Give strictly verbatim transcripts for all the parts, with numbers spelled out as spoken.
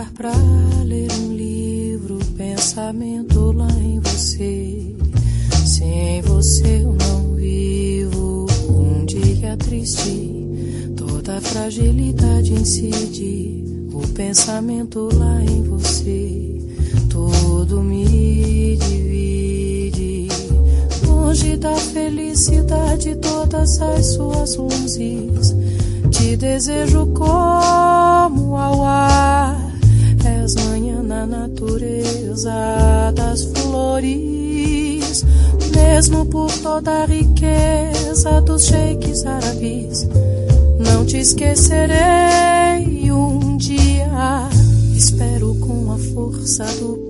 lugar pra ler um livro, pensamento lá em você. Sem você eu não vivo. Um dia triste, toda fragilidade incide. O pensamento lá em você, tudo me divide. Longe da felicidade, todas as suas luzes. Te desejo como ao ar. És manhã na natureza das flores. Mesmo por toda a riqueza dos sheiks árabes, não te esquecerei um dia. Espero com a força do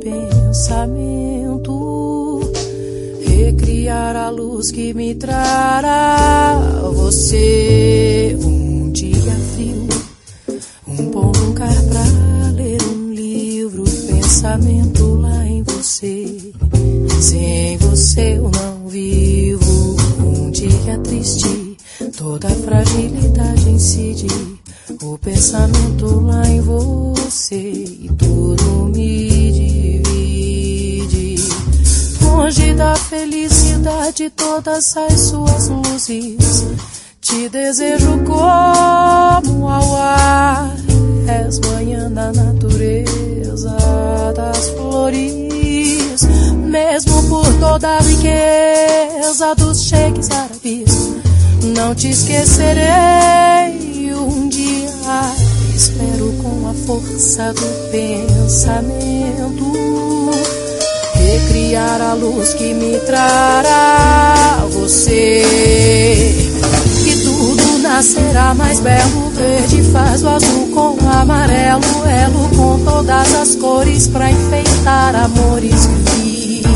pensamento recriar a luz que me trará você. Um dia frio, um bom lugar pra ler um livro, pensamento lá em você. Sem você eu não vivo. Um dia triste, toda fragilidade incide. O pensamento lá em você e tudo me divide. Longe da felicidade, todas as suas luzes. Te desejo como ao ar. És manhã na natureza das flores. Mesmo por toda a riqueza dos sheiks árabes, não te esquecerei um dia. Espero com a força do pensamento recriar a luz que me trará você. Que tudo nascerá mais belo. Verde faz o azul com o amarelo, elo com todas as cores pra enfeitar amores vivos.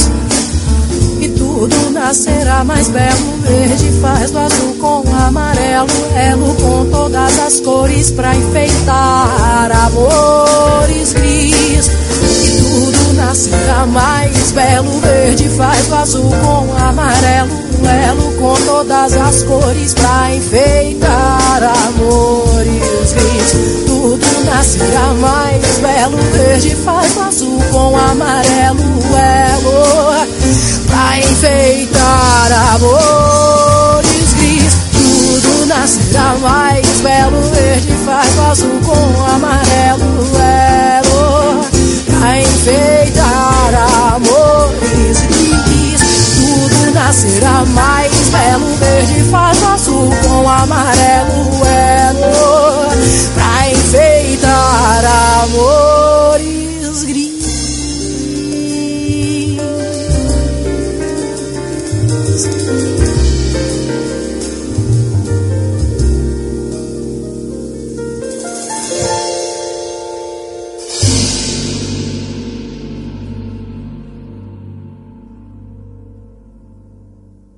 E tudo nascerá mais belo. Verde faz do azul com o amarelo, elo com todas as cores pra enfeitar amores gris. E tudo nascerá mais belo. Verde faz do azul com o amarelo, elo com todas as cores pra enfeitar amores gris. Tudo nascerá mais belo. Verde faz do azul com o amarelo, elo pra enfeitar amores gris. Tudo nascerá mais belo. Verde faz do azul com o